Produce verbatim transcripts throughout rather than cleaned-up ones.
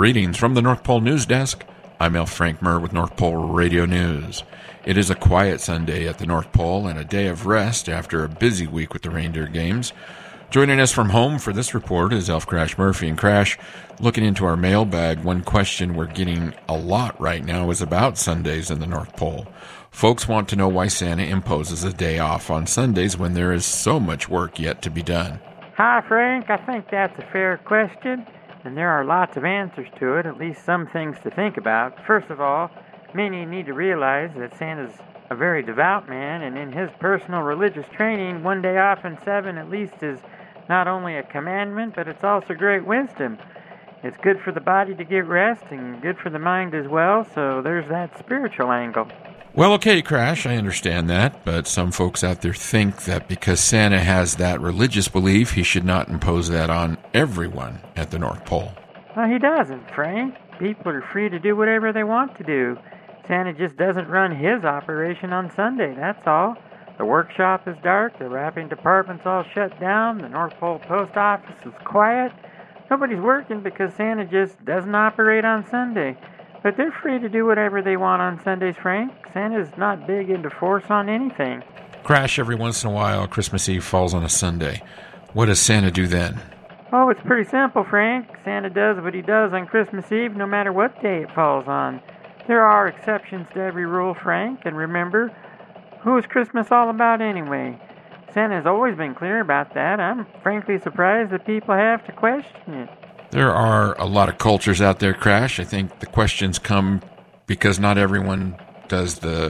Greetings from the North Pole News Desk. I'm L. Frank Murr with North Pole Radio News. It is a quiet Sunday at the North Pole and a day of rest after a busy week with the reindeer games. Joining us from home for this report is Elf Crash Murphy. And Crash, looking into our mailbag, one question we're getting a lot right now is about Sundays in the North Pole. Folks want to know why Santa imposes a day off on Sundays when there is so much work yet to be done. Hi, Frank. I think that's a fair question, and there are lots of answers to it, at least some things to think about. First of all, many need to realize that Santa's a very devout man, and in his personal religious training, one day off in seven at least is not only a commandment, but it's also great wisdom. It's good for the body to get rest and good for the mind as well, so there's that spiritual angle. Well, okay, Crash, I understand that, but some folks out there think that because Santa has that religious belief, he should not impose that on everyone at the North Pole. Well, he doesn't, Frank. People are free to do whatever they want to do. Santa just doesn't run his operation on Sunday, that's all. The workshop is dark, the wrapping department's all shut down, the North Pole Post Office is quiet. Nobody's working because Santa just doesn't operate on Sunday. But they're free to do whatever they want on Sundays, Frank. Santa's not big into force on anything. Crash, every once in a while, Christmas Eve falls on a Sunday. What does Santa do then? Oh, it's pretty simple, Frank. Santa does what he does on Christmas Eve no matter what day it falls on. There are exceptions to every rule, Frank, and remember, who is Christmas all about anyway? Santa's always been clear about that. I'm frankly surprised that people have to question it. There are a lot of cultures out there, Crash. I think the questions come because not everyone does the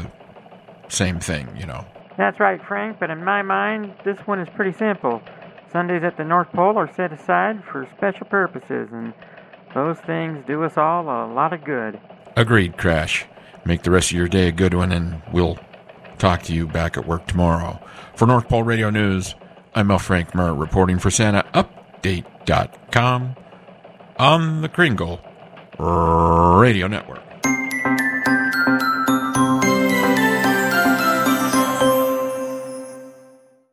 same thing, you know. That's right, Frank, but in my mind, this one is pretty simple. Sundays at the North Pole are set aside for special purposes, and those things do us all a lot of good. Agreed, Crash. Make the rest of your day a good one, and we'll talk to you back at work tomorrow. For North Pole Radio News, I'm L. Frank Murr reporting for Santa Update dot com on the Kringle Radio Network.